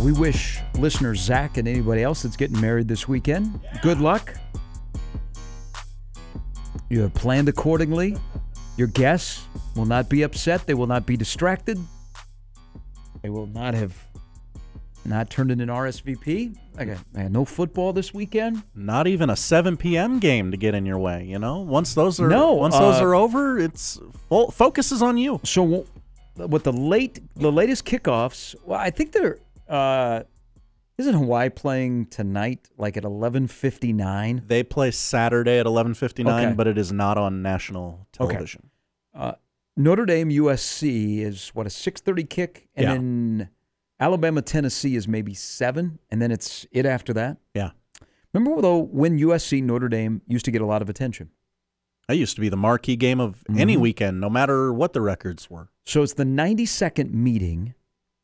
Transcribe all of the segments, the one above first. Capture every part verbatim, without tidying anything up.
we wish listeners Zach and anybody else that's getting married this weekend good luck. You have planned accordingly. Your guests will not be upset. They will not be distracted. They will not have not turned in an R S V P. Okay, man, no football this weekend. Not even a seven p.m. game to get in your way. You know, once those are no, once uh, those are over, it's full, focus is on you. So, with the late the latest kickoffs, well, I think they're uh, isn't Hawaii playing tonight, like at eleven fifty-nine? They play Saturday at eleven fifty-nine, Okay. but it is not on national television. Okay. Uh, Notre Dame U S C is what, a six thirty kick, and Yeah. then Alabama Tennessee is maybe seven, and then it's it after that. Yeah. Remember though when U S C Notre Dame used to get a lot of attention. That used to be the marquee game of Mm-hmm. any weekend, no matter what the records were. So it's the ninety-second meeting.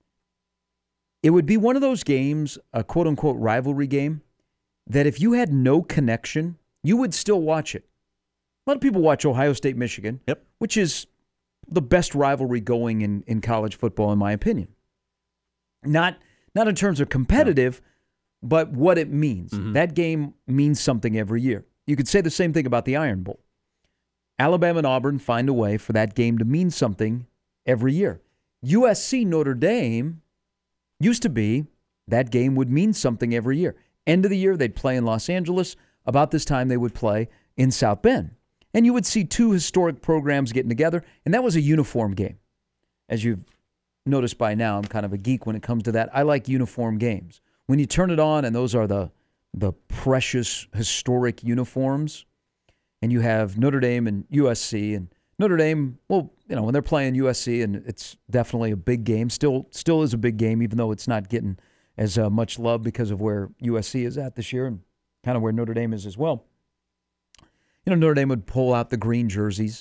It would be one of those games, a quote-unquote rivalry game, that if you had no connection, you would still watch it. A lot of people watch Ohio State, Michigan, Yep. which is the best rivalry going in, in college football, in my opinion. Not not in terms of competitive, no. but what it means. Mm-hmm. That game means something every year. You could say the same thing about the Iron Bowl. Alabama and Auburn find a way for that game to mean something every year. U S C Notre Dame used to be that game would mean something every year. End of the year, they'd play in Los Angeles. About this time, they would play in South Bend. And you would see two historic programs getting together, and that was a uniform game. As you've noticed by now, I'm kind of a geek when it comes to that. I like uniform games. When you turn it on, and those are the the precious, historic uniforms, and you have Notre Dame and U S C, and Notre Dame, well, you know, when they're playing U S C, and it's definitely a big game, still still is a big game, even though it's not getting as uh, much love because of where U S C is at this year and kind of where Notre Dame is as well. You know, Notre Dame would pull out the green jerseys.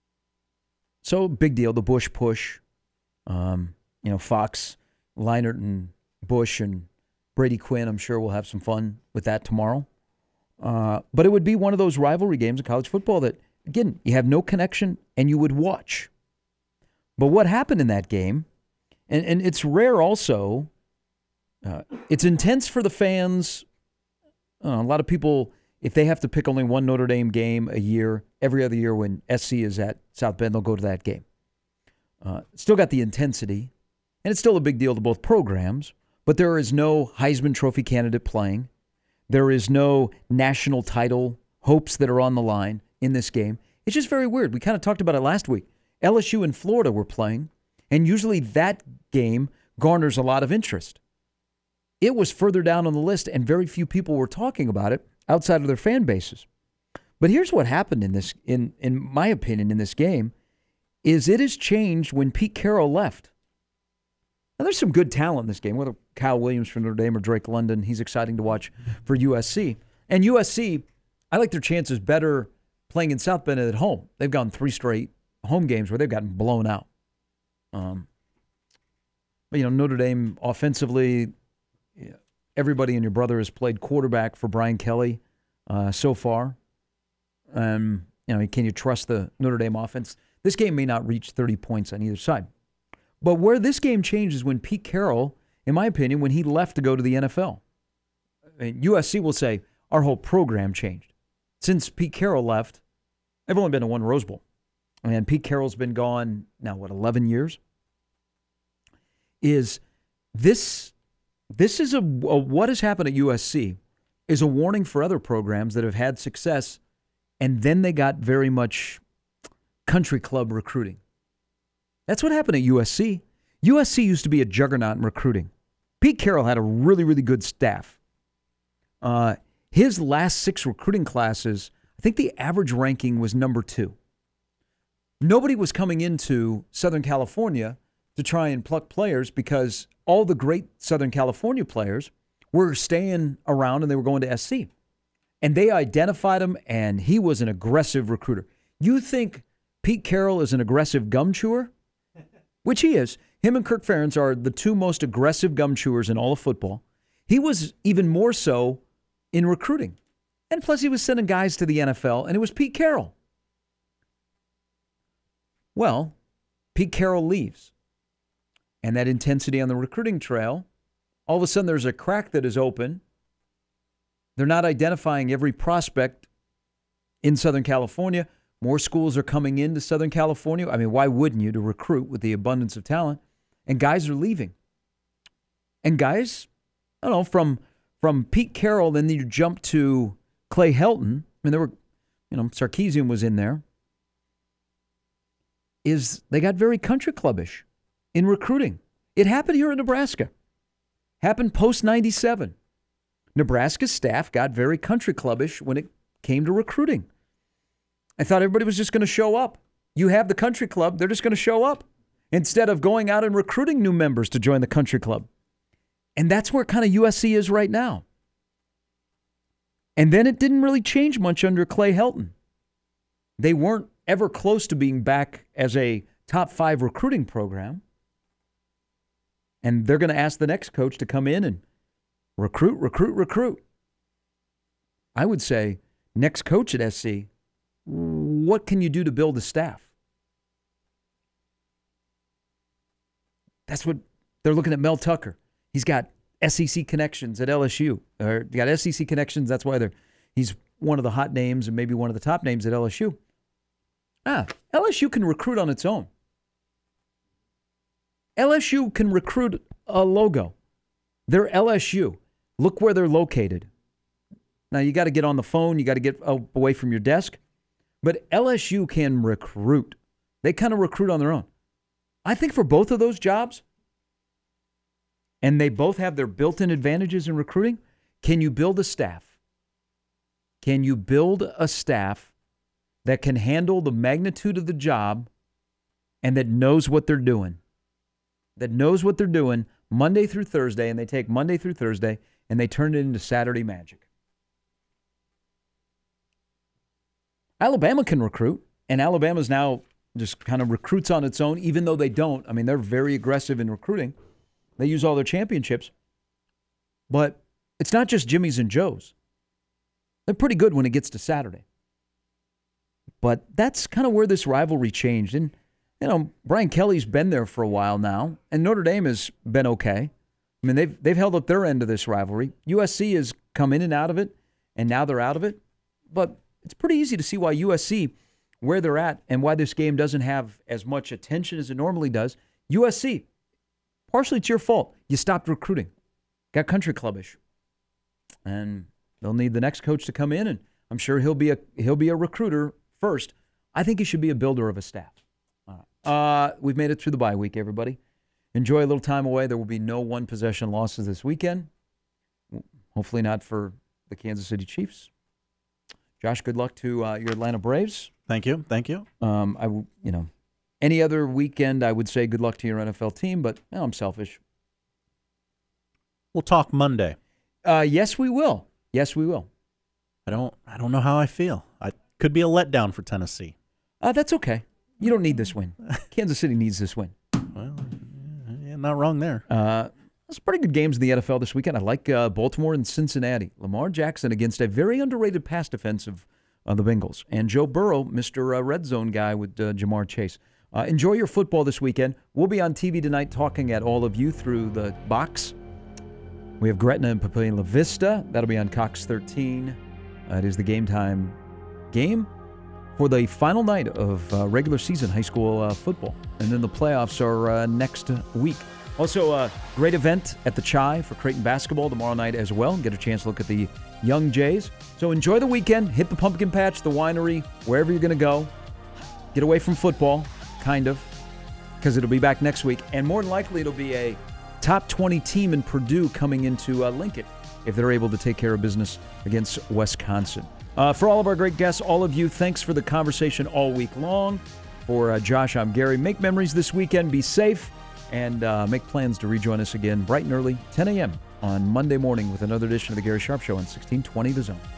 So, big deal, the Bush push. Um, you know, Fox, Leinart, and Bush, and Brady Quinn, I'm sure we'll have some fun with that tomorrow. Uh, but it would be one of those rivalry games in college football that, again, you have no connection and you would watch. But what happened in that game, and, and it's rare also, uh, it's intense for the fans. Uh, a lot of people, if they have to pick only one Notre Dame game a year, every other year when S C is at South Bend, they'll go to that game. Uh, still got the intensity, and it's still a big deal to both programs, but there is no Heisman Trophy candidate playing. There is no national title hopes that are on the line in this game. It's just very weird. We kind of talked about it last week. L S U and Florida were playing, and usually that game garners a lot of interest. It was further down on the list, and very few people were talking about it outside of their fan bases. But here's what happened in this, in in my opinion, in this game, is it has changed when Pete Carroll left. Now, there's some good talent in this game, whether Kyle Williams from Notre Dame or Drake London. He's exciting to watch for U S C. And U S C, I like their chances better playing in South Bend at home. They've gone three straight home games where they've gotten blown out. Um, but, you know, Notre Dame offensively, yeah, everybody and your brother has played quarterback for Brian Kelly uh, so far. Um, you know, can you trust the Notre Dame offense? This game may not reach thirty points on either side. But where this game changes when Pete Carroll, in my opinion, when he left to go to the N F L. I mean, U S C will say, our whole program changed. Since Pete Carroll left, they've only been to one Rose Bowl. And Pete Carroll's been gone now, what, eleven years? Is this, this is a, a what has happened at U S C is a warning for other programs that have had success, and then they got very much country club recruiting. That's what happened at U S C. U S C used to be a juggernaut in recruiting. Pete Carroll had a really, really good staff. Uh, his last six recruiting classes, I think the average ranking was number two. Nobody was coming into Southern California to try and pluck players because all the great Southern California players were staying around and they were going to S C. And they identified him, and he was an aggressive recruiter. You think Pete Carroll is an aggressive gum chewer? Which he is. Him and Kirk Ferentz are the two most aggressive gum chewers in all of football. He was even more so in recruiting. And plus he was sending guys to the N F L, and it was Pete Carroll. Well, Pete Carroll leaves. And that intensity on the recruiting trail All of a sudden, there's a crack that is open. They're not identifying every prospect in Southern California. More schools are coming into Southern California. I mean, why wouldn't you to recruit with the abundance of talent? And guys are leaving. And guys, I don't know, from from Pete Carroll, then you jump to Clay Helton. I mean, there were, you know, Sarkisian was in there. Is they got very country clubbish in recruiting. It happened here in Nebraska. Happened post ninety-seven. Nebraska's staff got very country clubbish when it came to recruiting. I thought everybody was just going to show up. You have the country club, they're just going to show up instead of going out and recruiting new members to join the country club. And that's where kind of U S C is right now. And then it didn't really change much under Clay Helton. They weren't ever close to being back as a top five recruiting program. And they're going to ask the next coach to come in and recruit, recruit, recruit. I would say, next coach at S C, what can you do to build a staff? That's what they're looking at. Mel Tucker. He's got S E C connections at L S U. Or got S E C connections. That's why they're he's one of the hot names and maybe one of the top names at L S U. Ah, L S U can recruit on its own. L S U can recruit a logo. They're L S U. Look where they're located. Now, you got to get on the phone. You got to get away from your desk. But L S U can recruit. They kind of recruit on their own. I think for both of those jobs, and they both have their built-in advantages in recruiting, can you build a staff? Can you build a staff that can handle the magnitude of the job and that knows what they're doing? That knows what they're doing Monday through Thursday, and they take Monday through Thursday and they turn it into Saturday magic. Alabama can recruit, and Alabama's now just kind of recruits on its own, even though they don't. I mean, they're very aggressive in recruiting. They use all their championships. But it's not just Jimmy's and Joe's. They're pretty good when it gets to Saturday. But that's kind of where this rivalry changed. And, you know, Brian Kelly's been there for a while now, and Notre Dame has been okay. I mean, they've they've held up their end of this rivalry. U S C has come in and out of it, and now they're out of it. But it's pretty easy to see why U S C, where they're at, and why this game doesn't have as much attention as it normally does. U S C, partially it's your fault. You stopped recruiting. Got country clubbish. And they'll need the next coach to come in, and I'm sure he'll be a he'll be a recruiter first. I think he should be a builder of a staff. All right. Uh, we've made it through the bye week, everybody. Enjoy a little time away. There will be no one-possession losses this weekend. Hopefully not for the Kansas City Chiefs. Josh, good luck to uh, your Atlanta Braves. Thank you. Thank you. Um, I, you know, any other weekend, I would say good luck to your N F L team, but you know, I'm selfish. We'll talk Monday. Uh, yes, we will. Yes, we will. I don't. I don't know how I feel. I could be a letdown for Tennessee. Uh, that's okay. You don't need this win. Kansas City needs this win. Well, yeah, not wrong there. Uh, There's pretty good games in the N F L this weekend. I like uh, Baltimore and Cincinnati. Lamar Jackson against a very underrated pass defense of uh, the Bengals. And Joe Burrow, Mister Uh, Red Zone guy with uh, Jamar Chase. Uh, enjoy your football this weekend. We'll be on T V tonight talking at all of you through the box. We have Gretna and Papillion La Vista. That'll be on Cox thirteen. Uh, it is the game time game for the final night of uh, regular season high school uh, football. And then the playoffs are uh, next week. Also, a uh, great event at the Chai for Creighton basketball tomorrow night as well. Get a chance to look at the young Jays. So enjoy the weekend. Hit the pumpkin patch, the winery, wherever you're going to go. Get away from football, kind of, because it'll be back next week. And more than likely, it'll be a top twenty team in Purdue coming into uh, Lincoln if they're able to take care of business against Wisconsin. Uh, for all of our great guests, all of you, thanks for the conversation all week long. For uh, Josh, I'm Gary. Make memories this weekend. Be safe. And uh, make plans to rejoin us again bright and early, ten a.m. on Monday morning with another edition of the Gary Sharp Show on sixteen twenty The Zone.